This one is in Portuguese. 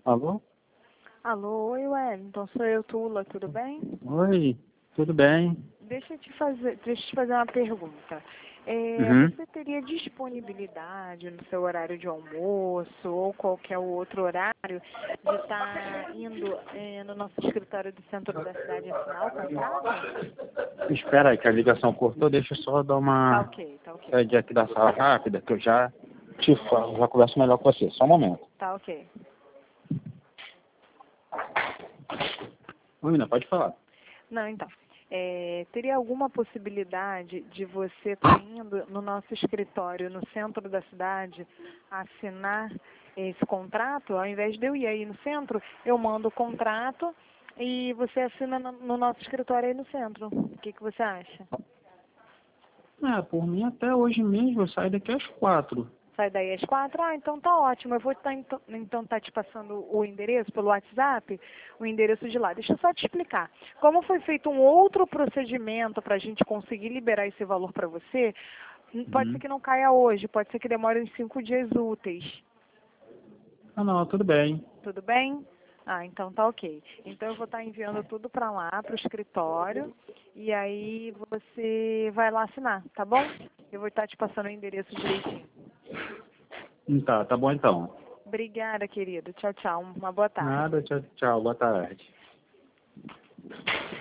Alô? Alô, oi Wellington, sou eu, Tula, tudo bem? Oi, tudo bem? Deixa eu te fazer uma pergunta. Uhum. Você teria disponibilidade no seu horário de almoço ou qualquer outro horário de estar indo no nosso escritório do centro da cidade assinar o contrato? Espera aí que a ligação cortou, deixa eu só dar Tá uma ok, tá ok. saída aqui da sala rápida, que eu já te falo, já converso melhor com você. Só um momento. Tá ok. Oi, Mina, pode falar. Não, então. Teria alguma possibilidade de você estar indo no nosso escritório no centro da cidade assinar esse contrato? Ao invés de eu ir aí no centro, eu mando o contrato e você assina no nosso escritório aí no centro. O que você acha? Por mim até hoje mesmo, eu saio daqui às 4. Sai daí às 4? Ah, então tá ótimo. Eu vou então tá te passando o endereço pelo WhatsApp, o endereço de lá. Deixa eu só te explicar. Como foi feito um outro procedimento para a gente conseguir liberar esse valor para você, pode ser que não caia hoje, pode ser que demore uns 5 dias úteis. Ah, não, tudo bem. Tudo bem? Ah, então tá ok. Então eu vou estar enviando tudo para lá, para o escritório, e aí você vai lá assinar, tá bom? Eu vou estar te passando o endereço direitinho. Tá bom então. Obrigada, querido. Tchau, tchau. Uma boa tarde. Nada, tchau, tchau, boa tarde.